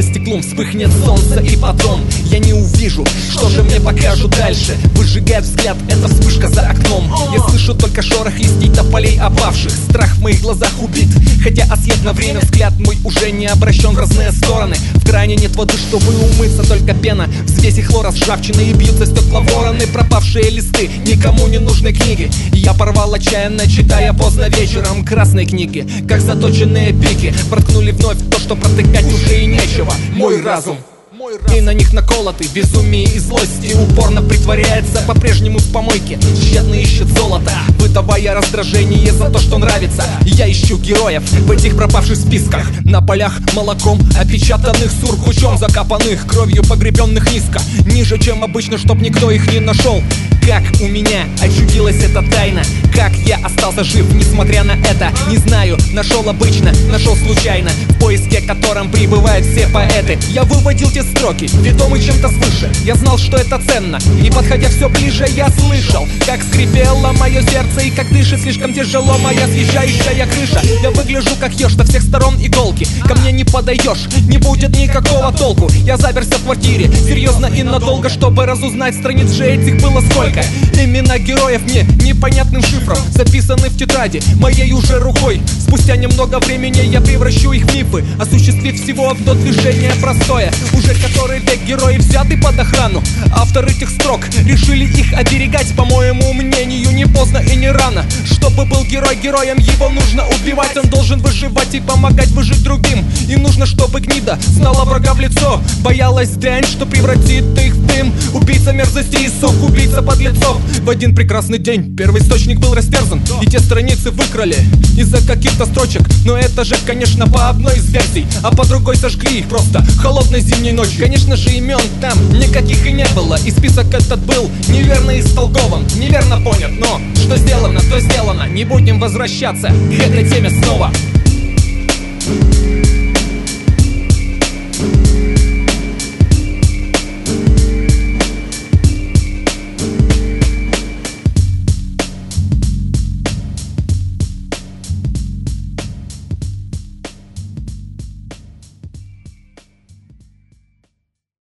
за стеклом вспыхнет солнце, и потом я не увижу, что же мне покажут дальше. Выжигает взгляд, это вспышка за окном. Я слышу только шорох листей тополей опавших. Страх в моих глазах убит, хотя ослеп на время. Взгляд мой уже не обращен в разные стороны. В кране нет воды, чтобы умыться, только пена. Взвеси хлора с ржавчиной, и бьются стекла вороны. Пропавшие листы, никому не нужны книги. Я порвал отчаянно, читая поздно вечером красные книги, как заточенные пики. Проткнули вновь то, что протыкать уже и нечего. Мой разум, и на них наколоты безумие и злость, и упорно притворяется по-прежнему в помойке. Тщетно ищет золото, выдавая раздражение за то, что нравится. Я ищу героев в этих пропавших списках. На полях молоком опечатанных, сургучом закопанных, кровью погребенных низко, ниже, чем обычно, чтоб никто их не нашел. Как у меня очутилась эта тайна, как я остался жив, несмотря на это, не знаю. Нашел обычно, нашел случайно, в поиске которым прибывают все поэты. Я выводил те строки, ведомый чем-то свыше. Я знал, что это ценно, и подходя все ближе, я слышал, как скрипело мое сердце, и как дышит слишком тяжело моя съезжающая крыша. Я выгляжу как еж, со всех сторон иголки. Ко мне не подойдешь, не будет никакого толку. Я заперся в квартире, серьезно и надолго, чтобы разузнать, страниц же этих было сколько. Имена героев мне непонятным шифром записаны в тетради моей уже рукой. Спустя немного времени я превращу их в мифы, осуществив всего одно движение простое. Уже который век герои взяты под охрану. Автор этих строк решили их оберегать. По моему мнению, не поздно и не рано. Чтобы был герой героем, его нужно убивать. Он должен выживать и помогать выжить другим. И нужно, чтобы гнида знала врага в лицо, боялась дрянь, что превратит их в дым. Убийца мерзости и сок, убийца подлецов. В один прекрасный день первоисточник был растерзан, и те страницы выкрали из-за каких-то строчек. Но это же, конечно, по одной из версий, а по другой сожгли их просто холодной зимней ночью. Конечно же, имен там никаких и не было, и список этот был неверно истолкован, неверно понят. Но что сделано, то сделано, не будем возвращаться к этой теме снова.